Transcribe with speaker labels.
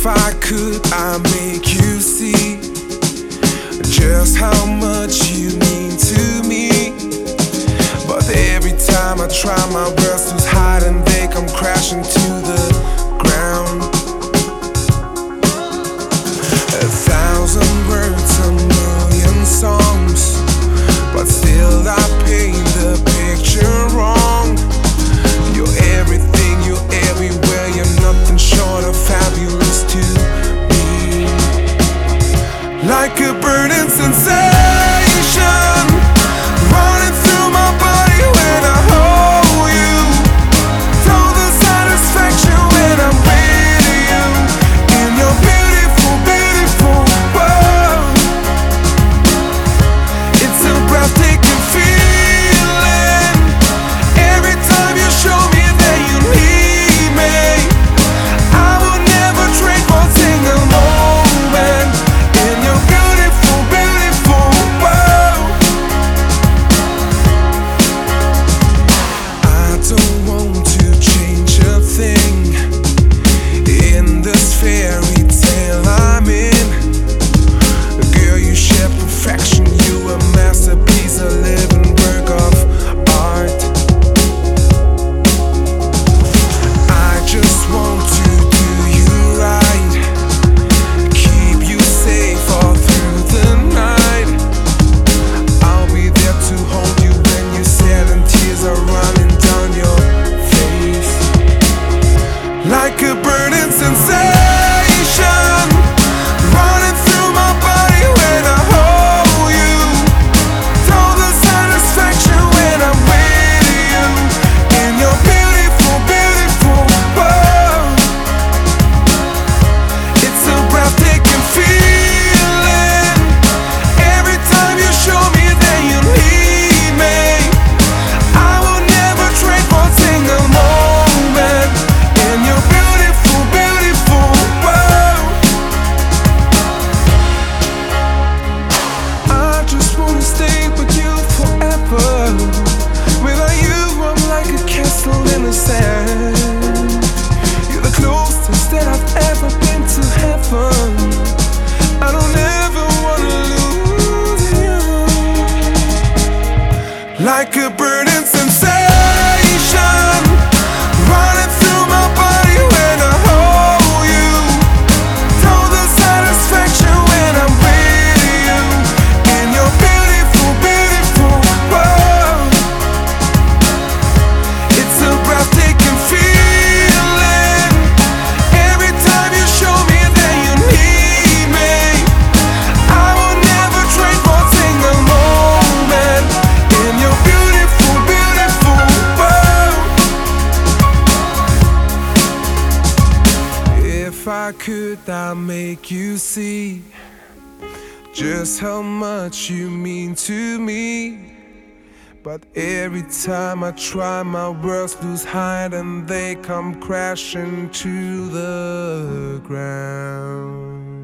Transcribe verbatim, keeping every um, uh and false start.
Speaker 1: If I could, I'd make you see just how much you mean to me. But every time I try my best to hide and they come crashing to the ground. A thousand words, a million songs, but still I paint the picture wrong. You're everything, you're everywhere, you're nothing short of fabulous to me. Like a burning sensation running through my body when I hold you. Feel the satisfaction when I'm with you in your beautiful, beautiful world. It's a breathtaking feeling every time you show me that you need me. I will never trade one single moment in your beautiful, beautiful world. I don't want to change a thing in this fairy tale I'm in. Girl, you share perfection, you a masterpiece, a living work of art. I just want to do you right, keep you safe all through the night. I'll be there to hold you when you're sad and tears are running down your face. Like a burning sensation running through my body when I hold you. Feel the satisfaction when I'm with you in your beautiful, beautiful world. It's a breathtaking feeling every time you show me that you need me. I will never trade one single moment in your beautiful, beautiful world. I just wanna stay with you forever. Without you, I'm like a castle in the sand. You're the closest that I've ever been to heaven. I don't ever wanna lose you. Like a burning sensation running through my body when I hold you. Feel the satisfaction when I'm with you in your beautiful, beautiful world. It's a breathtaking feeling every time you show me that you need me. I will never trade one single moment in your beautiful, beautiful world. If I could, I'd make you see just how much you mean to me. But every time I try, my words lose height and they come crashing to the ground.